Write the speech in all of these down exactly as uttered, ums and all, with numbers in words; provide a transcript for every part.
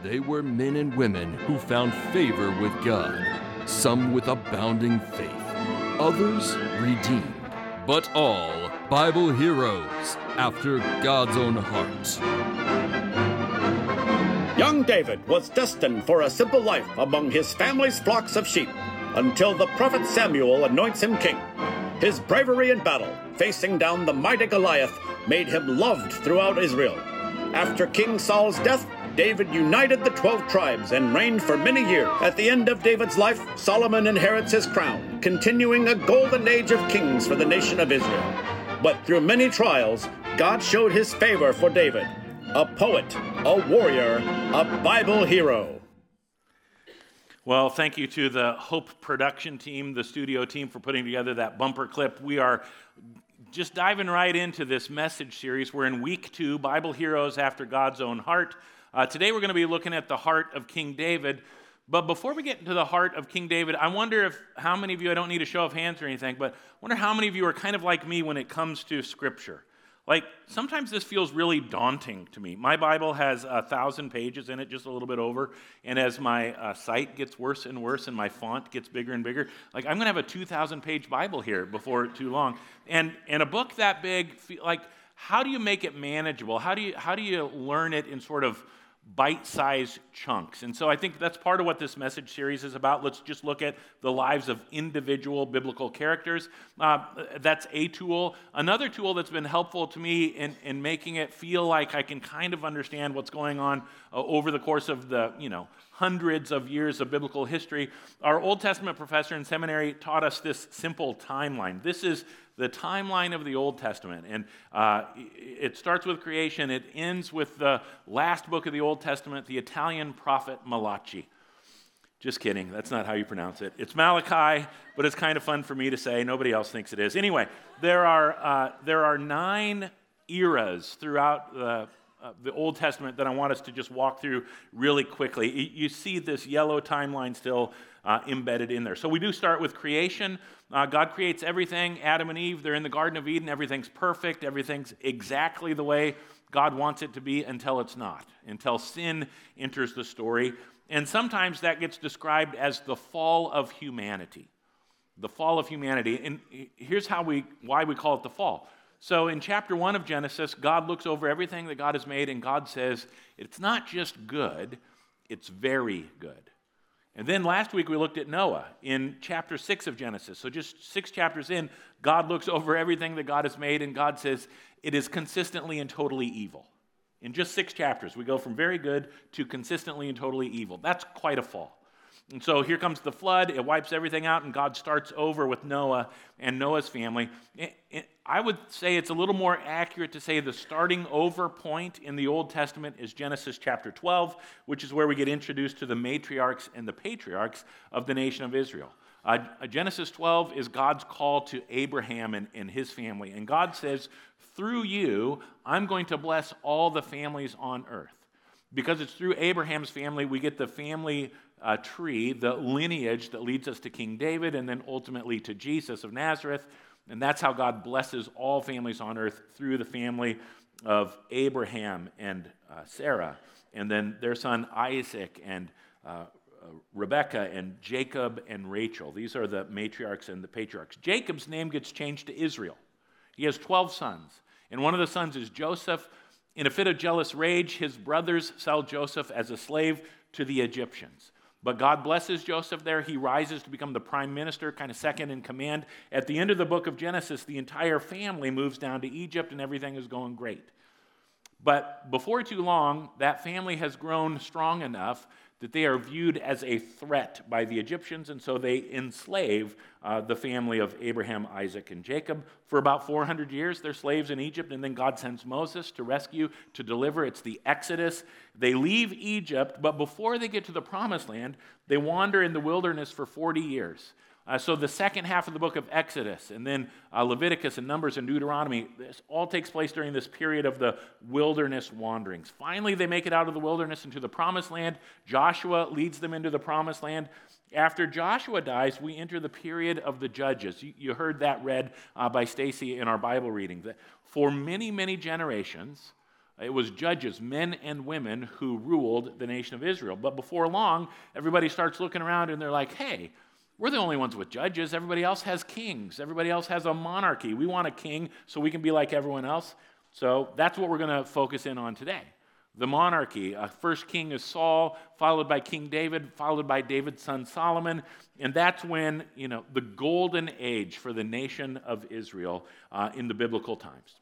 They were men and women who found favor with God, some with abounding faith, others redeemed, but all Bible heroes after God's own heart. Young David was destined for a simple life among his family's flocks of sheep until the prophet Samuel anoints him king. His bravery in battle, facing down the mighty Goliath, made him loved throughout Israel. After King Saul's death, David united the twelve tribes and reigned for many years. At the end of David's life, Solomon inherits his crown, continuing a golden age of kings for the nation of Israel. But through many trials, God showed his favor for David, a poet, a warrior, a Bible hero. Well, thank you to the Hope production team, the studio team, for putting together that bumper clip. We are just diving right into this message series. We're in week two, Bible Heroes After God's Own Heart. Uh, today we're going to be looking at the heart of King David. But before we get into the heart of King David, I wonder if how many of you, I don't need a show of hands or anything, but I wonder how many of you are kind of like me when it comes to Scripture. Like, sometimes this feels really daunting to me. My Bible has a thousand pages in it, just a little bit over, and as my uh, site gets worse and worse and my font gets bigger and bigger, like, I'm going to have a two thousand page Bible here before too long. And and a book that big, like, how do you make it manageable? How do you how do you learn it in sort of bite-sized chunks? And so I think that's part of what this message series is about. Let's just look at the lives of individual biblical characters. Uh, that's a tool. Another tool that's been helpful to me in, in making it feel like I can kind of understand what's going on uh, over the course of the, you know, hundreds of years of biblical history. Our Old Testament professor in seminary taught us this simple timeline. This is the timeline of the Old Testament, and uh, it starts with creation. It ends with the last book of the Old Testament, the Italian prophet Malachi. Just kidding, that's not how you pronounce it. It's Malachi, but it's kind of fun for me to say. Nobody else thinks it is. Anyway, there are uh, there are nine eras throughout the Uh, the Old Testament that I want us to just walk through really quickly. You, you see this yellow timeline still uh, embedded in there. So we do start with creation. Uh, God creates everything. Adam and Eve, they're in the Garden of Eden. Everything's perfect. Everything's exactly the way God wants it to be until it's not, until sin enters the story. And sometimes that gets described as the fall of humanity. The fall of humanity. And here's how we why we call it the fall. So in chapter one of Genesis, God looks over everything that God has made, and God says, it's not just good, it's very good. And then last week we looked at Noah in chapter six of Genesis. So just six chapters in, God looks over everything that God has made, and God says, it is consistently and totally evil. In just six chapters, we go from very good to consistently and totally evil. That's quite a fall. And so here comes the flood. It wipes everything out, and God starts over with Noah and Noah's family. I would say it's a little more accurate to say the starting over point in the Old Testament is Genesis chapter twelve, which is where we get introduced to the matriarchs and the patriarchs of the nation of Israel. Uh, Genesis twelve is God's call to Abraham and, and his family. And God says, through you, I'm going to bless all the families on earth. Because it's through Abraham's family, we get the family uh, tree, the lineage that leads us to King David and then ultimately to Jesus of Nazareth. And that's how God blesses all families on earth through the family of Abraham and uh, Sarah, and then their son Isaac and uh, uh, Rebekah and Jacob and Rachel. These are the matriarchs and the patriarchs. Jacob's name gets changed to Israel. He has twelve sons, and one of the sons is Joseph. In a fit of jealous rage, his brothers sell Joseph as a slave to the Egyptians. But God blesses Joseph there. He rises to become the prime minister, kind of second in command. At the end of the book of Genesis, the entire family moves down to Egypt, and everything is going great. But before too long, that family has grown strong enough that they are viewed as a threat by the Egyptians, and so they enslave uh, the family of Abraham, Isaac, and Jacob. For about four hundred years, they're slaves in Egypt, and then God sends Moses to rescue, to deliver. It's the Exodus. They leave Egypt, but before they get to the Promised Land, they wander in the wilderness for forty years. Uh, so the second half of the book of Exodus, and then uh, Leviticus and Numbers and Deuteronomy, this all takes place during this period of the wilderness wanderings. Finally, they make it out of the wilderness into the Promised Land. Joshua leads them into the Promised Land. After Joshua dies, we enter the period of the Judges. You, you heard that read uh, by Stacy in our Bible reading. That for many, many generations, It was judges, men and women, who ruled the nation of Israel. But before long, everybody starts looking around and they're like, hey, we're the only ones with judges. Everybody else has kings. Everybody else has a monarchy. We want a king so we can be like everyone else. So that's what we're going to focus in on today. The monarchy. Uh, first king is Saul, followed by King David, followed by David's son Solomon. And that's when, you know, the golden age for the nation of Israel uh, in the biblical times.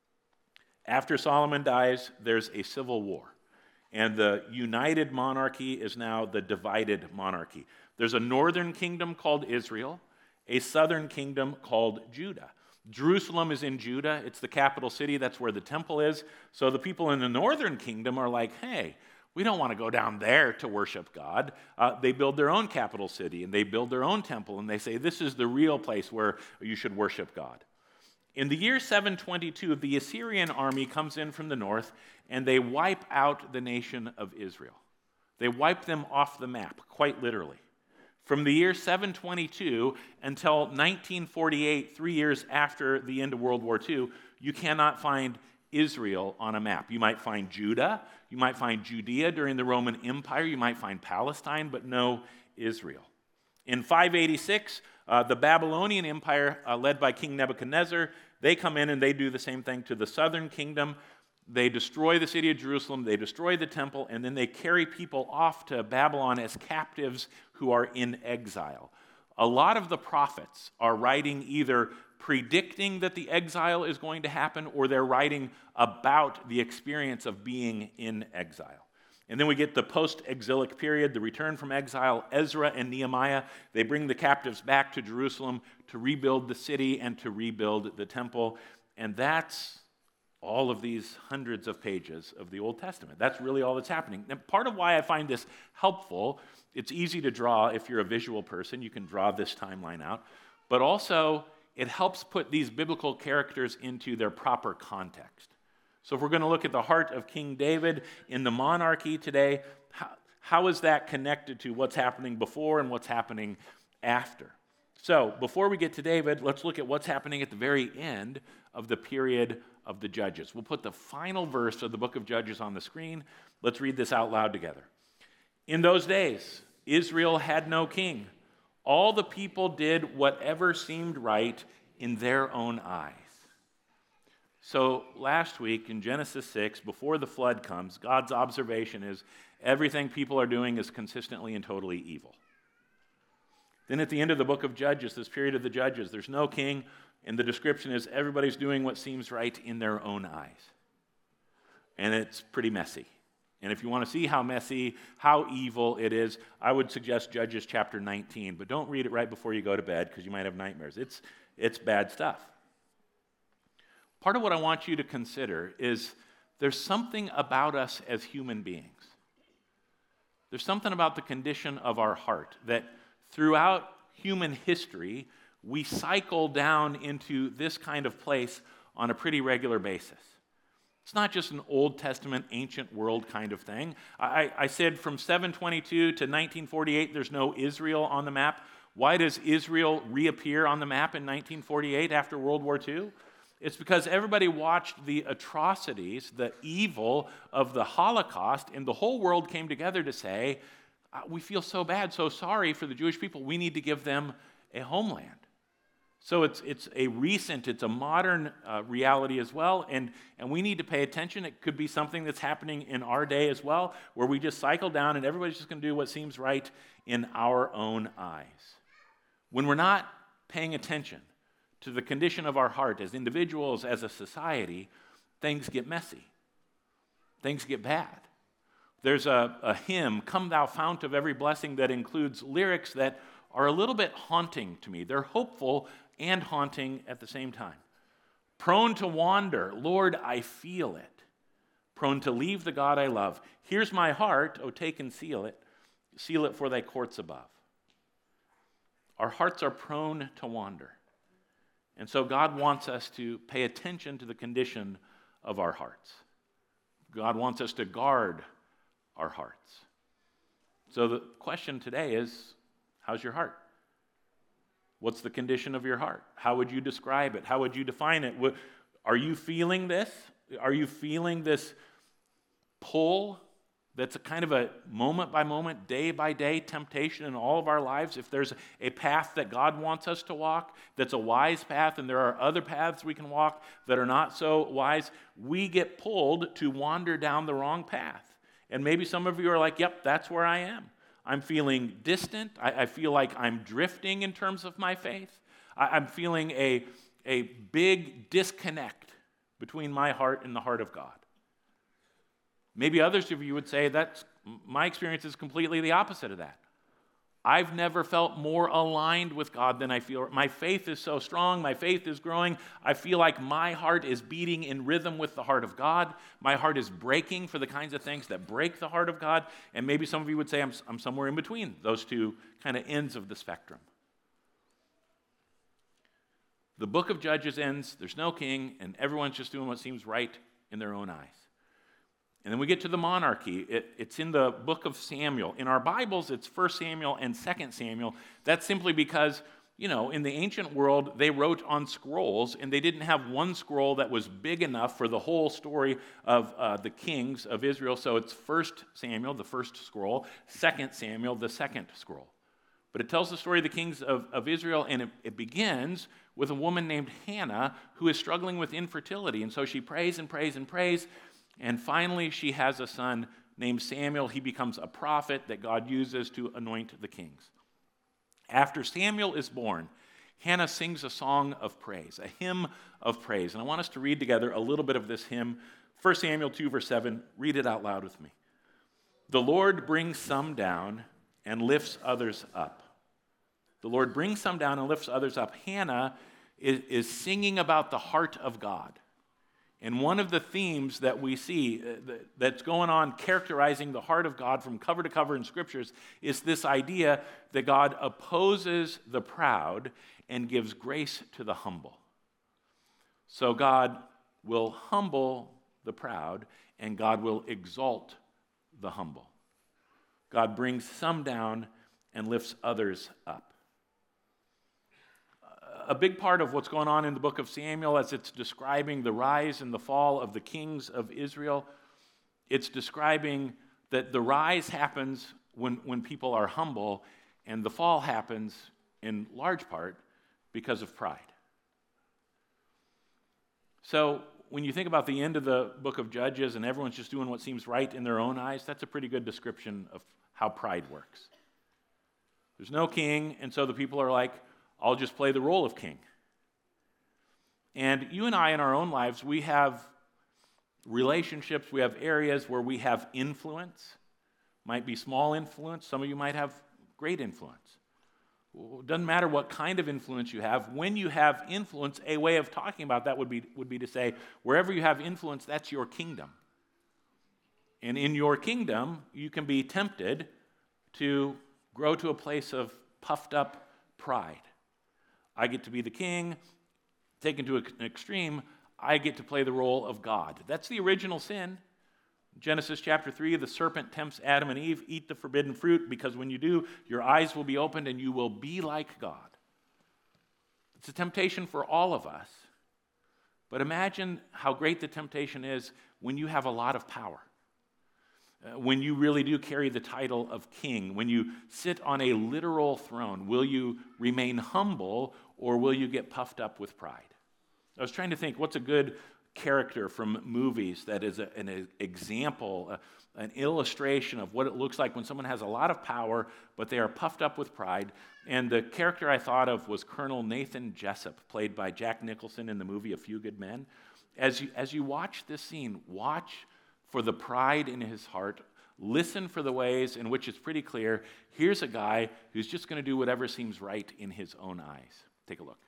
After Solomon dies, there's a civil war. And the united monarchy is now the divided monarchy. There's a northern kingdom called Israel, a southern kingdom called Judah. Jerusalem is in Judah. It's the capital city. That's where the temple is. So the people in the northern kingdom are like, hey, we don't want to go down there to worship God. Uh, they build their own capital city, and they build their own temple, and they say, this is the real place where you should worship God. In the year seven twenty-two, the Assyrian army comes in from the north, and they wipe out the nation of Israel. They wipe them off the map, quite literally. From the year seven twenty-two until nineteen forty-eight, three years after the end of World War Two, you cannot find Israel on a map. You might find Judah, you might find Judea during the Roman Empire, you might find Palestine, but no Israel. In five eighty-six, uh, the Babylonian Empire, uh, led by King Nebuchadnezzar, they come in and they do the same thing to the southern kingdom. They destroy the city of Jerusalem, they destroy the temple, and then they carry people off to Babylon as captives who are in exile. A lot of the prophets are writing either predicting that the exile is going to happen, or they're writing about the experience of being in exile. And then we get the post-exilic period, the return from exile. Ezra and Nehemiah, they bring the captives back to Jerusalem to rebuild the city and to rebuild the temple. And that's all of these hundreds of pages of the Old Testament. That's really all that's happening. Now, part of why I find this helpful, it's easy to draw if you're a visual person. You can draw this timeline out. But also, it helps put these biblical characters into their proper context. So if we're going to look at the heart of King David in the monarchy today, how, how is that connected to what's happening before and what's happening after? So before we get to David, let's look at what's happening at the very end of the period of the Judges. We'll put the final verse of the book of Judges on the screen. Let's read this out loud together. In those days, Israel had no king. All the people did whatever seemed right in their own eyes. So last week in Genesis six, before the flood comes, God's observation is everything people are doing is consistently and totally evil. Then at the end of the book of Judges, this period of the Judges, there's no king, and the description is everybody's doing what seems right in their own eyes. And it's pretty messy. And if you want to see how messy, how evil it is, I would suggest Judges chapter nineteen. But don't read it right before you go to bed because you might have nightmares. It's, it's bad stuff. Part of what I want you to consider is there's something about us as human beings. There's something about the condition of our heart that throughout human history, we cycle down into this kind of place on a pretty regular basis. It's not just an Old Testament, ancient world kind of thing. I, I said from seven twenty-two to nineteen forty-eight, there's no Israel on the map. Why does Israel reappear on the map in nineteen forty-eight after World War Two? It's because everybody watched the atrocities, the evil of the Holocaust, and the whole world came together to say, we feel so bad, so sorry for the Jewish people. We need to give them a homeland. So it's it's a recent, it's a modern uh, reality as well, and, and we need to pay attention. It could be something that's happening in our day as well, where we just cycle down and everybody's just going to do what seems right in our own eyes. When we're not paying attention to the condition of our heart as individuals, as a society, things get messy. Things get bad. There's a, a hymn, Come Thou Fount of Every Blessing, that includes lyrics that are a little bit haunting to me. They're hopeful and haunting at the same time. Prone to wander, Lord, I feel it. Prone to leave the God I love. Here's my heart, oh, take and seal it. Seal it for thy courts above. Our hearts are prone to wander. And so God wants us to pay attention to the condition of our hearts. God wants us to guard our hearts. So the question today is, how's your heart? What's the condition of your heart? How would you describe it? How would you define it? Are you feeling this? Are you feeling this pull that's a kind of a moment-by-moment, day-by-day temptation in all of our lives? If there's a path that God wants us to walk that's a wise path, and there are other paths we can walk that are not so wise, we get pulled to wander down the wrong path. And maybe some of you are like, yep, that's where I am. I'm feeling distant. I, I feel like I'm drifting in terms of my faith. I, I'm feeling a, a big disconnect between my heart and the heart of God. Maybe others of you would say, that's my experience is completely the opposite of that. I've never felt more aligned with God than I feel. My faith is so strong. My faith is growing. I feel like my heart is beating in rhythm with the heart of God. My heart is breaking for the kinds of things that break the heart of God. And maybe some of you would say, I'm, I'm somewhere in between those two kind of ends of the spectrum. The book of Judges ends, there's no king, and everyone's just doing what seems right in their own eyes. And then we get to the monarchy. It, it's in the book of Samuel. In our Bibles, it's First Samuel and Second Samuel. That's simply because, you know, in the ancient world, they wrote on scrolls, and they didn't have one scroll that was big enough for the whole story of uh, the kings of Israel. So it's First Samuel, the first scroll, Second Samuel, the second scroll. But it tells the story of the kings of, of Israel, and it, it begins with a woman named Hannah who is struggling with infertility. And so she prays and prays and prays, and finally she has a son named Samuel. He becomes a prophet that God uses to anoint the kings. After Samuel is born, Hannah sings a song of praise, a hymn of praise. And I want us to read together a little bit of this hymn. First Samuel two, verse seven. Read it out loud with me. The Lord brings some down and lifts others up. The Lord brings some down and lifts others up. Hannah is, is singing about the heart of God. And one of the themes that we see uh, that's going on characterizing the heart of God from cover to cover in scriptures is this idea that God opposes the proud and gives grace to the humble. So God will humble the proud and God will exalt the humble. God brings some down and lifts others up. A big part of what's going on in the book of Samuel as it's describing the rise and the fall of the kings of Israel, it's describing that the rise happens when, when people are humble, and the fall happens in large part because of pride. So when you think about the end of the book of Judges and everyone's just doing what seems right in their own eyes, that's a pretty good description of how pride works. There's no king, and so the people are like, I'll just play the role of king. And you and I in our own lives, we have relationships, we have areas where we have influence. Might be small influence, some of you might have great influence. It doesn't matter what kind of influence you have. When you have influence, a way of talking about that would be, would be to say, wherever you have influence, that's your kingdom. And in your kingdom, you can be tempted to grow to a place of puffed up pride. I get to be the king. Taken to an extreme, I get to play the role of God. That's the original sin. Genesis chapter three, the serpent tempts Adam and Eve, eat the forbidden fruit, because when you do, your eyes will be opened and you will be like God. It's a temptation for all of us. But imagine how great the temptation is when you have a lot of power. Uh, when you really do carry the title of king, when you sit on a literal throne, will you remain humble or will you get puffed up with pride? I was trying to think, what's a good character from movies that is a, an example, a, an illustration of what it looks like when someone has a lot of power, but they are puffed up with pride. And the character I thought of was Colonel Nathan Jessup, played by Jack Nicholson in the movie A Few Good Men. As you, as you watch this scene, watch for the pride in his heart. Listen for the ways in which it's pretty clear, here's a guy who's just going to do whatever seems right in his own eyes. Take a look.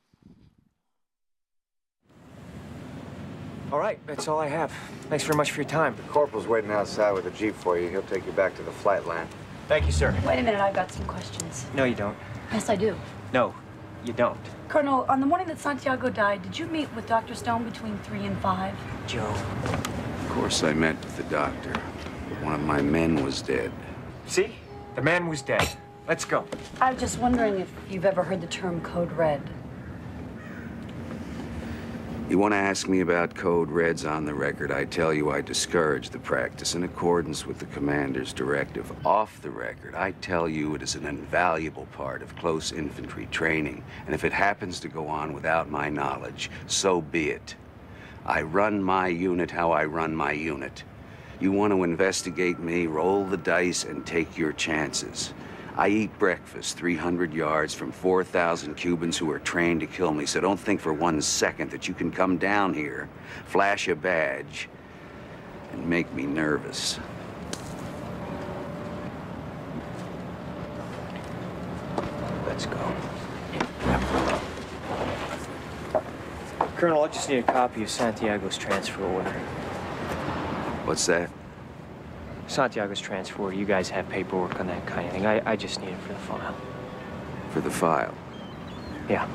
All right, that's all I have. Thanks very much for your time. The corporal's waiting outside with a jeep for you. He'll take you back to the flight line. Thank you, sir. Wait a minute, I've got some questions. No, you don't. Yes, I do. No, you don't. Colonel, on the morning that Santiago died, did you meet with Doctor Stone between three and five? Joe. Of course I met with the doctor, but one of my men was dead. See? The man was dead. Let's go. I was just wondering if you've ever heard the term Code Red. You want to ask me about code reds on the record, I tell you I discourage the practice in accordance with the commander's directive. Off the record, I tell you it is an invaluable part of close infantry training, and if it happens to go on without my knowledge, so be it. I run my unit how I run my unit. You want to investigate me, roll the dice and take your chances. I eat breakfast three hundred yards from four thousand Cubans who are trained to kill me, so don't think for one second that you can come down here, flash a badge, and make me nervous. Let's go. Colonel, I just need a copy of Santiago's transfer order. What's that? Santiago's transfer order. You guys have paperwork on that kind of thing. I, I just need it for the file. For the file? Yeah.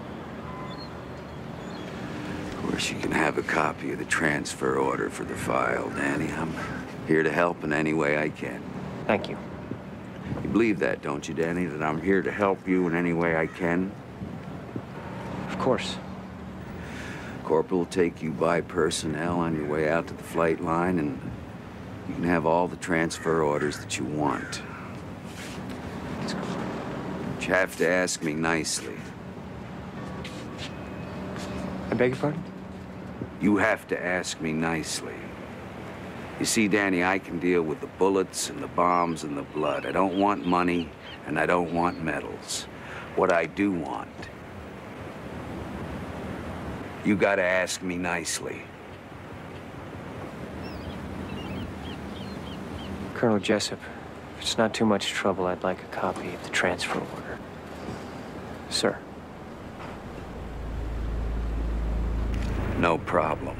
Of course, you can have a copy of the transfer order for the file, Danny. I'm here to help in any way I can. Thank you. You believe that, don't you, Danny? That I'm here to help you in any way I can? Of course. Corporal will take you by personnel on your way out to the flight line, and you can have all the transfer orders that you want. But you have to ask me nicely. I beg your pardon? You have to ask me nicely. You see, Danny, I can deal with the bullets and the bombs and the blood. I don't want money, and I don't want medals. What I do want, you gotta ask me nicely. Colonel Jessup, if it's not too much trouble, I'd like a copy of the transfer order. Sir. No problem.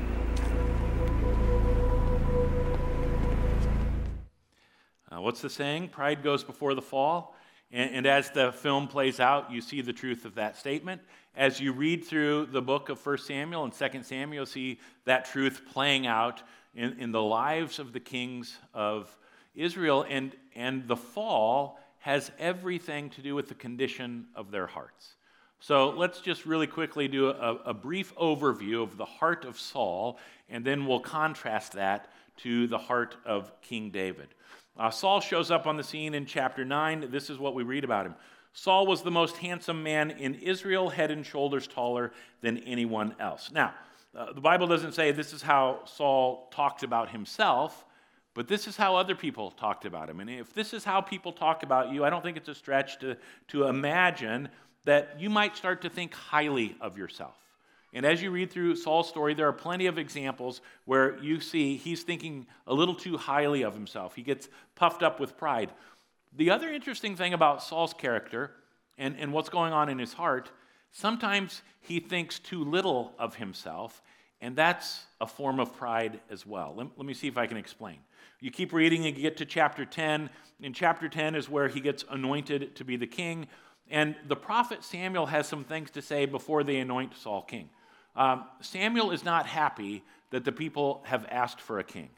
Uh, what's the saying? Pride goes before the fall. And, and as the film plays out, you see the truth of that statement. As you read through the book of First Samuel and Second Samuel, you'll see that truth playing out in, in the lives of the kings of Israel. And, and the fall has everything to do with the condition of their hearts. So let's just really quickly do a, a brief overview of the heart of Saul, and then we'll contrast that to the heart of King David. Uh, Saul shows up on the scene in chapter nine. This is what we read about him. Saul was the most handsome man in Israel, head and shoulders taller than anyone else. Now, uh, the Bible doesn't say this is how Saul talked about himself, but this is how other people talked about him. And if this is how people talk about you, I don't think it's a stretch to, to imagine that you might start to think highly of yourself. And as you read through Saul's story, there are plenty of examples where you see he's thinking a little too highly of himself. He gets puffed up with pride. The other interesting thing about Saul's character and, and what's going on in his heart, sometimes he thinks too little of himself, and that's a form of pride as well. Let, let me see if I can explain. You keep reading and you get to chapter ten. In chapter ten is where he gets anointed to be the king. And the prophet Samuel has some things to say before they anoint Saul king. Um, Samuel is not happy that the people have asked for a king.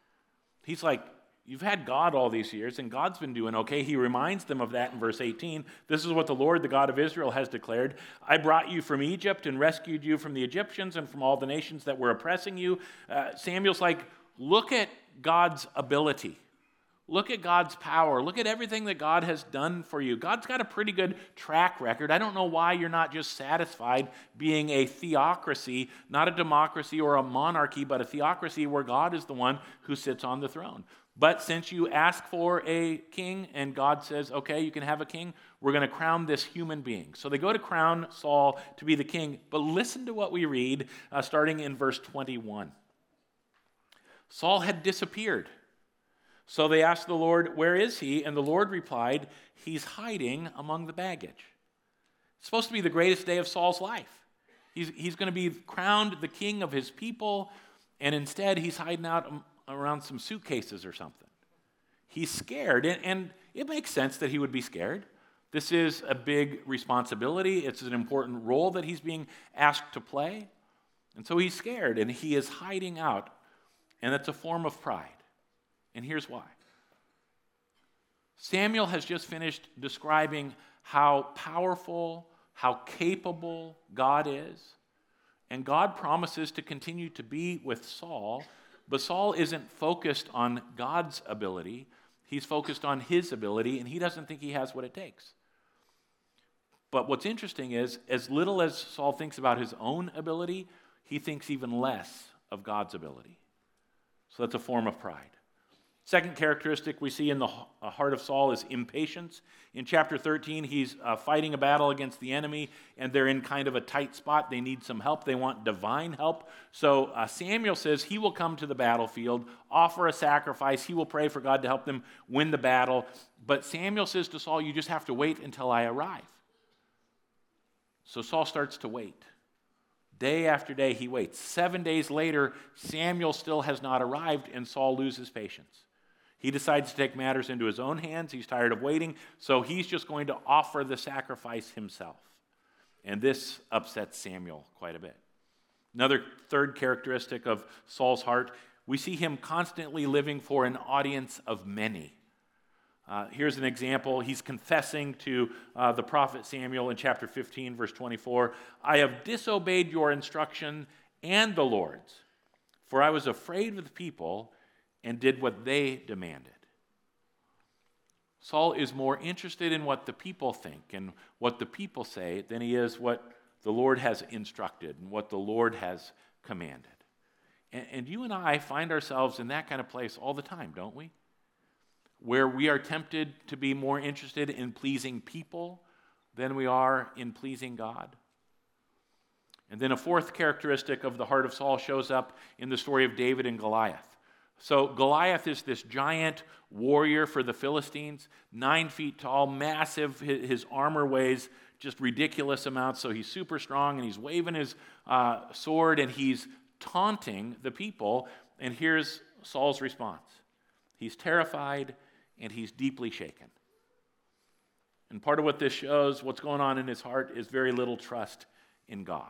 He's like, you've had God all these years, and God's been doing okay. He reminds them of that in verse eighteen. This is what the Lord, the God of Israel, has declared. I brought you from Egypt and rescued you from the Egyptians and from all the nations that were oppressing you. Uh, Samuel's like, look at God's ability. Look at God's power. Look at everything that God has done for you. God's got a pretty good track record. I don't know why you're not just satisfied being a theocracy, not a democracy or a monarchy, but a theocracy where God is the one who sits on the throne. But since you ask for a king and God says, okay, you can have a king, we're going to crown this human being. So they go to crown Saul to be the king. But listen to what we read uh, starting in verse twenty-one. Saul had disappeared. So they asked the Lord, where is he? And the Lord replied, he's hiding among the baggage. It's supposed to be the greatest day of Saul's life. He's, he's going to be crowned the king of his people, and instead he's hiding out around some suitcases or something. He's scared, and, and it makes sense that he would be scared. This is a big responsibility. It's an important role that he's being asked to play. And so he's scared, and he is hiding out, and that's a form of pride. And here's why. Samuel has just finished describing how powerful, how capable God is. And God promises to continue to be with Saul, but Saul isn't focused on God's ability. He's focused on his ability, and he doesn't think he has what it takes. But what's interesting is, as little as Saul thinks about his own ability, he thinks even less of God's ability. So that's a form of pride. Second characteristic we see in the heart of Saul is impatience. In chapter thirteen, he's uh, fighting a battle against the enemy, and they're in kind of a tight spot. They need some help. They want divine help. So uh, Samuel says he will come to the battlefield, offer a sacrifice. He will pray for God to help them win the battle. But Samuel says to Saul, you just have to wait until I arrive. So Saul starts to wait. Day after day, he waits. Seven days later, Samuel still has not arrived, and Saul loses patience. He decides to take matters into his own hands. He's tired of waiting, so he's just going to offer the sacrifice himself. And this upsets Samuel quite a bit. Another third characteristic of Saul's heart, we see him constantly living for an audience of many. Uh, here's an example. He's confessing to uh, the prophet Samuel in chapter fifteen, verse twenty-four, I have disobeyed your instruction and the Lord's, for I was afraid of the people and did what they demanded. Saul is more interested in what the people think and what the people say than he is what the Lord has instructed and what the Lord has commanded. And, and you and I find ourselves in that kind of place all the time, don't we? Where we are tempted to be more interested in pleasing people than we are in pleasing God. And then a fourth characteristic of the heart of Saul shows up in the story of David and Goliath. So Goliath is this giant warrior for the Philistines, nine feet tall, massive. His armor weighs just ridiculous amounts, so he's super strong, and he's waving his uh, sword, and he's taunting the people. And here's Saul's response. He's terrified, and he's deeply shaken. And part of what this shows, what's going on in his heart, is very little trust in God.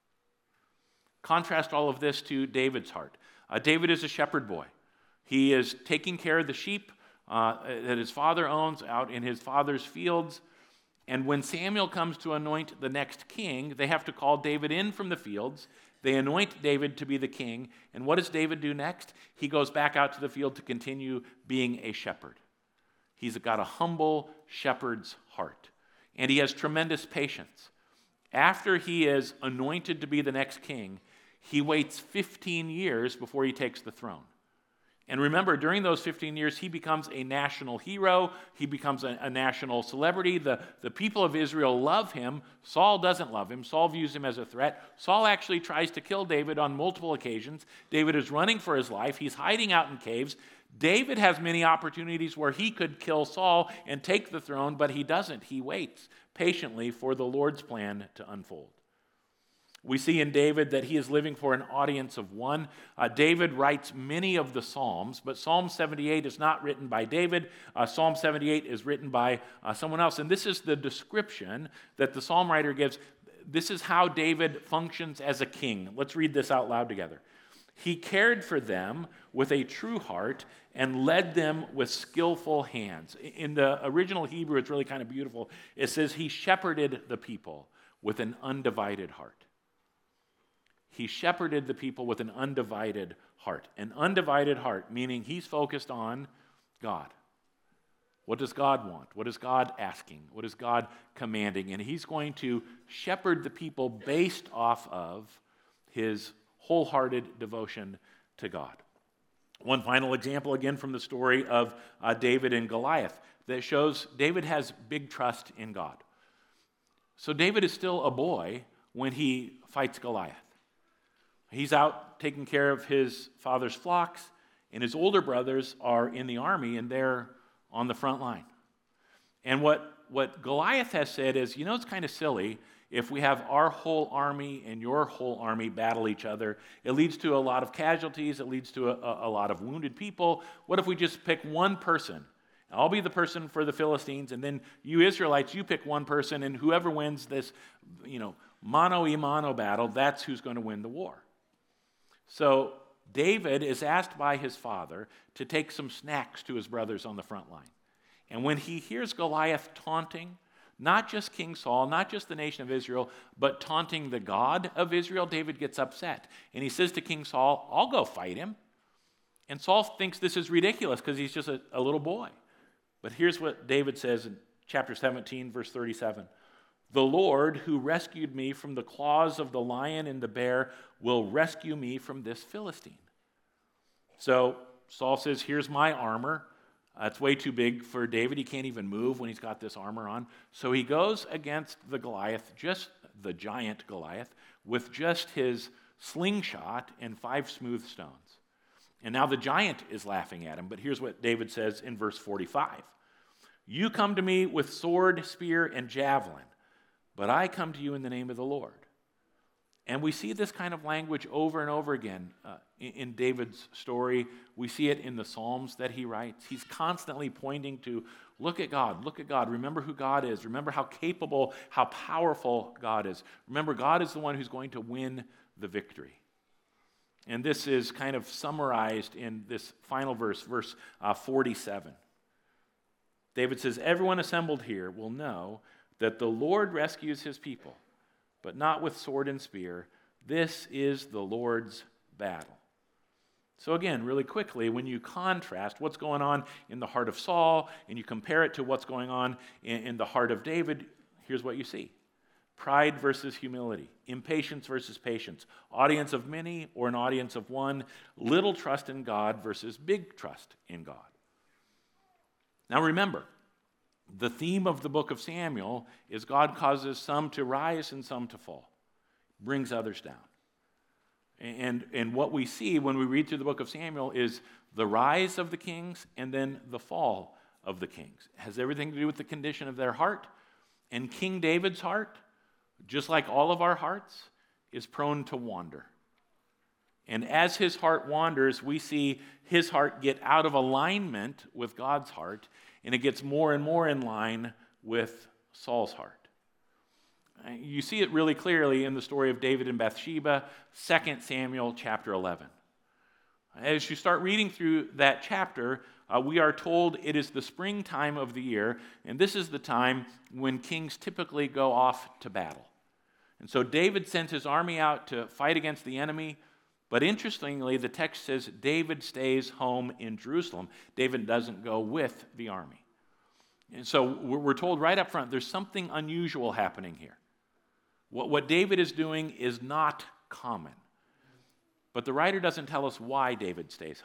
Contrast all of this to David's heart. Uh, David is a shepherd boy. He is taking care of the sheep uh, that his father owns out in his father's fields. And when Samuel comes to anoint the next king, they have to call David in from the fields. They anoint David to be the king. And what does David do next? He goes back out to the field to continue being a shepherd. He's got a humble shepherd's heart. And he has tremendous patience. After he is anointed to be the next king, he waits fifteen years before he takes the throne. And remember, during those fifteen years, he becomes a national hero. He becomes a, a national celebrity. The, the people of Israel love him. Saul doesn't love him. Saul views him as a threat. Saul actually tries to kill David on multiple occasions. David is running for his life. He's hiding out in caves. David has many opportunities where he could kill Saul and take the throne, but he doesn't. He waits patiently for the Lord's plan to unfold. We see in David that he is living for an audience of one. Uh, David writes many of the Psalms, but Psalm seventy-eight is not written by David. Uh, Psalm seventy-eight is written by uh, someone else. And this is the description that the psalm writer gives. This is how David functions as a king. Let's read this out loud together. He cared for them with a true heart and led them with skillful hands. In the original Hebrew, it's really kind of beautiful. It says he shepherded the people with an undivided heart. He shepherded the people with an undivided heart. An undivided heart, meaning he's focused on God. What does God want? What is God asking? What is God commanding? And he's going to shepherd the people based off of his wholehearted devotion to God. One final example, again, from the story of uh, David and Goliath that shows David has big trust in God. So David is still a boy when he fights Goliath. He's out taking care of his father's flocks, and his older brothers are in the army, and they're on the front line. And what, what Goliath has said is, you know, it's kind of silly if we have our whole army and your whole army battle each other. It leads to a lot of casualties. It leads to a, a lot of wounded people. What if we just pick one person? I'll be the person for the Philistines, and then you Israelites, you pick one person, and whoever wins this, you know, mano-a-mano battle, that's who's going to win the war. So David is asked by his father to take some snacks to his brothers on the front line. And when he hears Goliath taunting, not just King Saul, not just the nation of Israel, but taunting the God of Israel, David gets upset. And he says to King Saul, I'll go fight him. And Saul thinks this is ridiculous because he's just a, a little boy. But here's what David says in chapter seventeen, verse thirty-seven. The Lord who rescued me from the claws of the lion and the bear will rescue me from this Philistine. So Saul says, here's my armor. Uh, it's way too big for David. He can't even move when he's got this armor on. So he goes against the Goliath, just the giant Goliath, with just his slingshot and five smooth stones. And now the giant is laughing at him. But here's what David says in verse forty-five. You come to me with sword, spear, and javelin, but I come to you in the name of the Lord. And we see this kind of language over and over again uh, in, in David's story. We see it in the Psalms that he writes. He's constantly pointing to, look at God, look at God. Remember who God is. Remember how capable, how powerful God is. Remember, God is the one who's going to win the victory. And this is kind of summarized in this final verse, verse uh, forty-seven. David says, everyone assembled here will know that the Lord rescues his people, but not with sword and spear. This is the Lord's battle. So again, really quickly, when you contrast what's going on in the heart of Saul and you compare it to what's going on in, in the heart of David, here's what you see. Pride versus humility, impatience versus patience, audience of many or an audience of one, little trust in God versus big trust in God. Now remember, the theme of the book of Samuel is God causes some to rise and some to fall, brings others down. And, and what we see when we read through the book of Samuel is the rise of the kings and then the fall of the kings. It has everything to do with the condition of their heart. And King David's heart, just like all of our hearts, is prone to wander. And as his heart wanders, we see his heart get out of alignment with God's heart, and it gets more and more in line with Saul's heart. You see it really clearly in the story of David and Bathsheba, Second Samuel chapter eleven. As you start reading through that chapter, uh, we are told it is the springtime of the year, and this is the time when kings typically go off to battle. And so David sends his army out to fight against the enemy, but interestingly, the text says David stays home in Jerusalem. David doesn't go with the army. And so we're told right up front, there's something unusual happening here. What, what David is doing is not common. But the writer doesn't tell us why David stays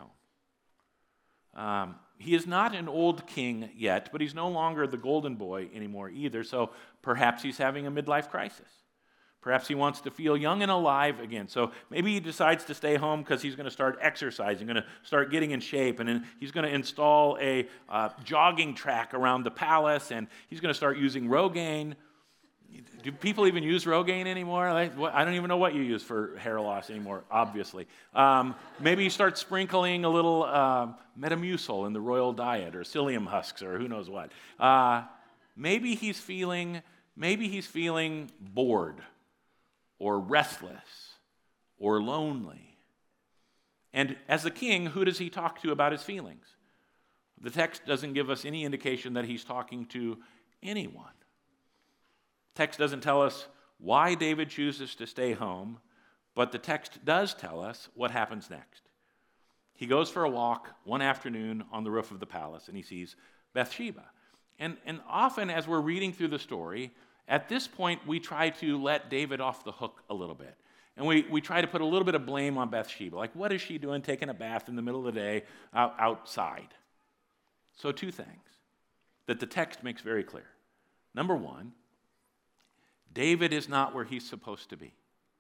home. Um, he is not an old king yet, but he's no longer the golden boy anymore either, so perhaps he's having a midlife crisis. Perhaps he wants to feel young and alive again. So maybe he decides to stay home because he's going to start exercising, going to start getting in shape, and then he's going to install a uh, jogging track around the palace, and he's going to start using Rogaine. Do people even use Rogaine anymore? Like, what, I don't even know what you use for hair loss anymore, obviously. Um, maybe you start sprinkling a little uh, Metamucil in the royal diet, or psyllium husks, or who knows what. Uh, maybe he's feeling, maybe he's feeling bored, or restless, or lonely. And as a king, who does he talk to about his feelings? The text doesn't give us any indication that he's talking to anyone. Text doesn't tell us why David chooses to stay home, but the text does tell us what happens next. He goes for a walk one afternoon on the roof of the palace, and he sees Bathsheba. And, and often as we're reading through the story, at this point we try to let David off the hook a little bit. And we, we try to put a little bit of blame on Bathsheba. Like, what is she doing taking a bath in the middle of the day out, outside? So two things that the text makes very clear. Number one, David is not where he's supposed to be.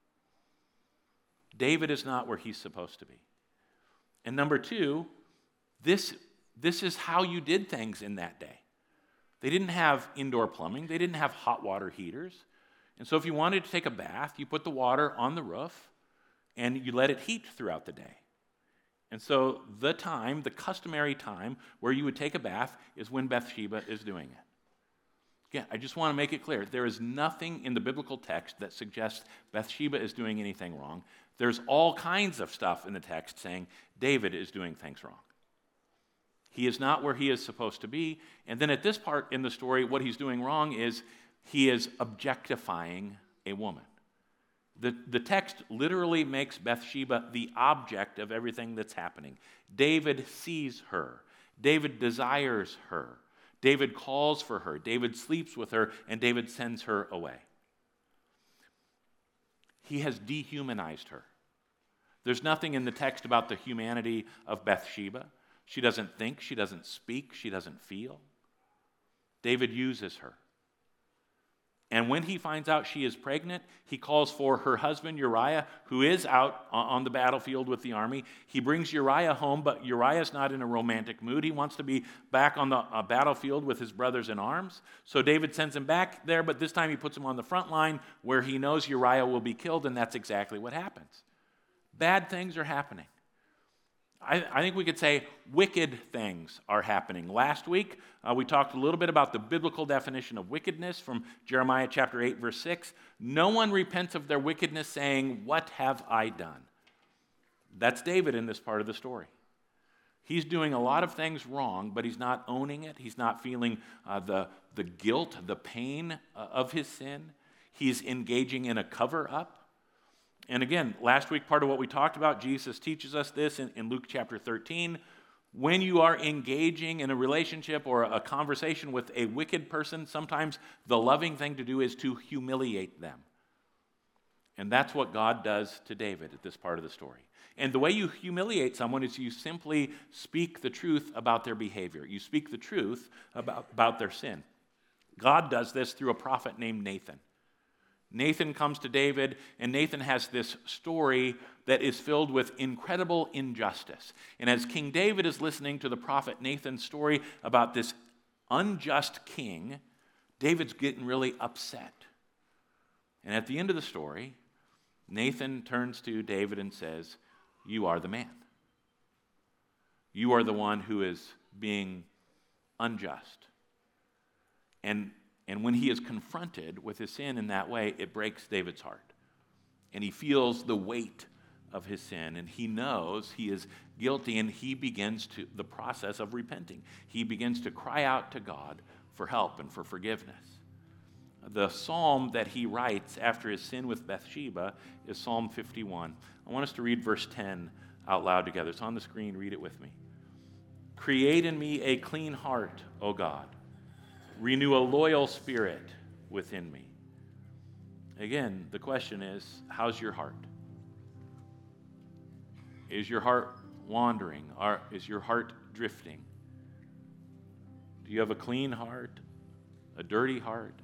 David is not where he's supposed to be. And number two, this, this is how you did things in that day. They didn't have indoor plumbing. They didn't have hot water heaters. And so if you wanted to take a bath, you put the water on the roof and you let it heat throughout the day. And so the time, the customary time where you would take a bath is when Bathsheba is doing it. Again, I just want to make it clear, there is nothing in the biblical text that suggests Bathsheba is doing anything wrong. There's all kinds of stuff in the text saying David is doing things wrong. He is not where he is supposed to be. And then at this part in the story, what he's doing wrong is he is objectifying a woman. The, the text literally makes Bathsheba the object of everything that's happening. David sees her. David desires her. David calls for her. David sleeps with her, and David sends her away. He has dehumanized her. There's nothing in the text about the humanity of Bathsheba. She doesn't think, she doesn't speak, she doesn't feel. David uses her. And when he finds out she is pregnant, he calls for her husband Uriah, who is out on the battlefield with the army. He brings Uriah home, but Uriah's not in a romantic mood. He wants to be back on the uh, battlefield with his brothers in arms. So David sends him back there, but this time he puts him on the front line where he knows Uriah will be killed, and that's exactly what happens. Bad things are happening. I, I think we could say wicked things are happening. Last week, uh, we talked a little bit about the biblical definition of wickedness from Jeremiah chapter eight, verse six. No one repents of their wickedness, saying, "What have I done?" That's David in this part of the story. He's doing a lot of things wrong, but he's not owning it. He's not feeling uh, the, the guilt, the pain uh, of his sin. He's engaging in a cover-up. And again, last week, part of what we talked about, Jesus teaches us this in, in Luke chapter thirteen. When you are engaging in a relationship or a conversation with a wicked person, sometimes the loving thing to do is to humiliate them. And that's what God does to David at this part of the story. And the way you humiliate someone is you simply speak the truth about their behavior. You speak the truth about, about their sin. God does this through a prophet named Nathan. Nathan comes to David, and Nathan has this story that is filled with incredible injustice. And as King David is listening to the prophet Nathan's story about this unjust king, David's getting really upset. And at the end of the story, Nathan turns to David and says, "You are the man. You are the one who is being unjust." And And when he is confronted with his sin in that way, it breaks David's heart. And he feels the weight of his sin, and he knows he is guilty, and he begins to the process of repenting. He begins to cry out to God for help and for forgiveness. The psalm that he writes after his sin with Bathsheba is Psalm fifty-one. I want us to read verse ten out loud together. It's on the screen. Read it with me. "Create in me a clean heart, O God. Renew a loyal spirit within me." Again, the question is, how's your heart? Is your heart wandering? Or is your heart drifting? Do you have a clean heart? A dirty heart?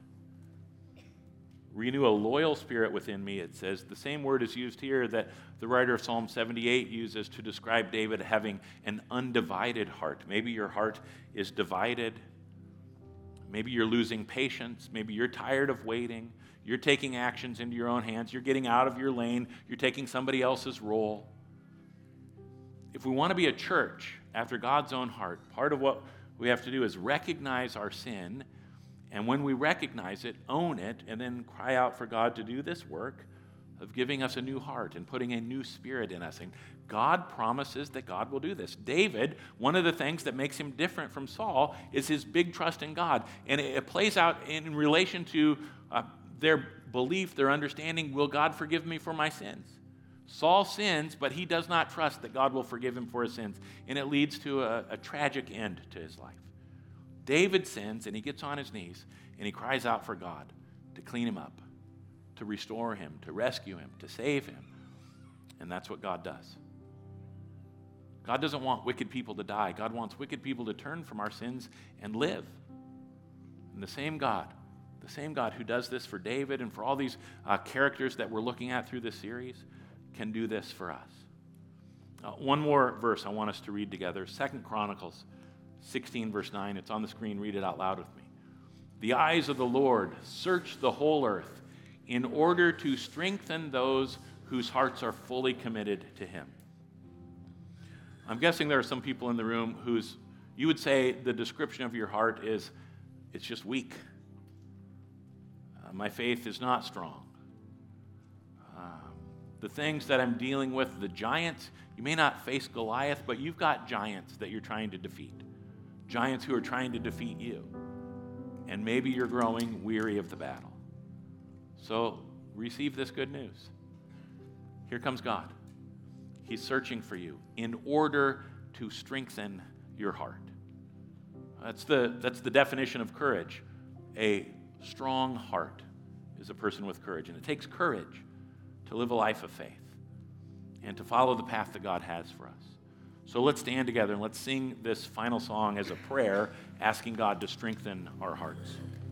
Renew a loyal spirit within me, it says. The same word is used here that the writer of Psalm seventy-eight uses to describe David having an undivided heart. Maybe your heart is divided. Maybe you're losing patience. Maybe you're tired of waiting. You're taking actions into your own hands. You're getting out of your lane. You're taking somebody else's role. If we want to be a church after God's own heart, part of what we have to do is recognize our sin, and when we recognize it, own it, and then cry out for God to do this work of giving us a new heart and putting a new spirit in us. And God promises that God will do this. David, one of the things that makes him different from Saul is his big trust in God. And it, it plays out in relation to uh, their belief, their understanding, will God forgive me for my sins? Saul sins, but he does not trust that God will forgive him for his sins. And it leads to a, a tragic end to his life. David sins, and he gets on his knees, and he cries out for God to clean him up, to restore him, to rescue him, to save him. And that's what God does. God doesn't want wicked people to die. God wants wicked people to turn from our sins and live. And the same God, the same God who does this for David and for all these uh, characters that we're looking at through this series can do this for us. Uh, one more verse I want us to read together. Second Chronicles sixteen, verse nine. It's on the screen. Read it out loud with me. "The eyes of the Lord search the whole earth in order to strengthen those whose hearts are fully committed to him." I'm guessing there are some people in the room whose, you would say the description of your heart is, it's just weak. Uh, my faith is not strong. Um, the things that I'm dealing with, the giants, you may not face Goliath, but you've got giants that you're trying to defeat. Giants who are trying to defeat you. And maybe you're growing weary of the battle. So receive this good news. Here comes God. He's searching for you in order to strengthen your heart. That's the, that's the definition of courage. A strong heart is a person with courage. And it takes courage to live a life of faith and to follow the path that God has for us. So let's stand together and let's sing this final song as a prayer, asking God to strengthen our hearts.